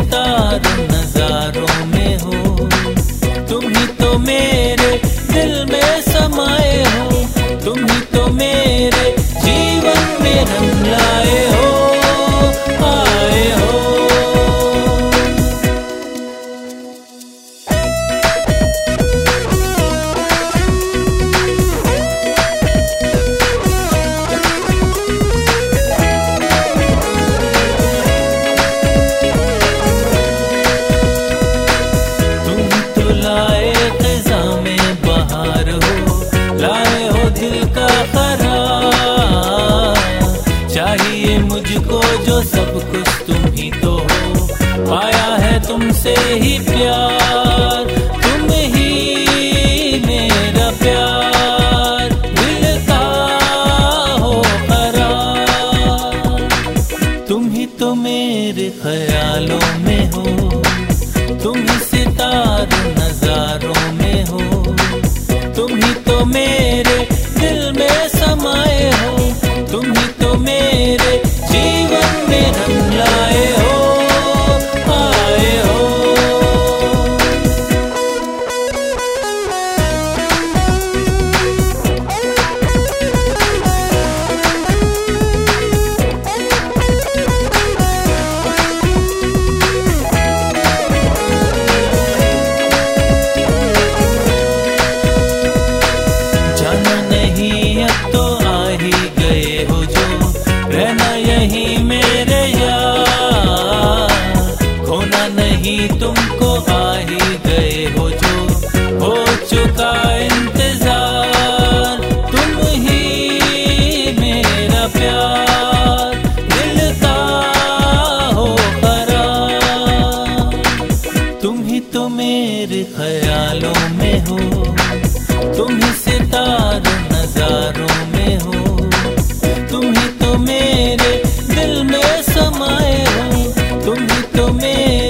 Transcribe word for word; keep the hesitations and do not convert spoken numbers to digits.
सितारों नजारों में हो, तुम ही तो मेरे दिल में समाए हो, तुम ही तो मेरे जीवन में रंग लाए हो, आए हो। मुझको जो सब कुछ तुम ही तो हो, पाया है तुमसे ही प्यार, तुम ही मेरा प्यार, दिल का हो करार। तुम ही तो मेरे ख्यालों में हो, तुम ही सितारों नजारों में हो, तुम ही तो मेरे दिल में समाए हो, तुम ही तो मेरे जीवन में रंग लाए हो, आए हो। जाना नहीं अब तो आ ही गए हो जो, रहना यही मेरे यार, खोना नहीं तुमको आ ही गए हो जो, हो चुका इंतजार, तुम ही मेरा प्यार, दिल का हो करार। तुम ही तो मेरे ख्यालों में हो, तुम ही सितारों नजारों में हो, तुम ही तो मेरे दिल में समाए हो, तुम ही तो मेरे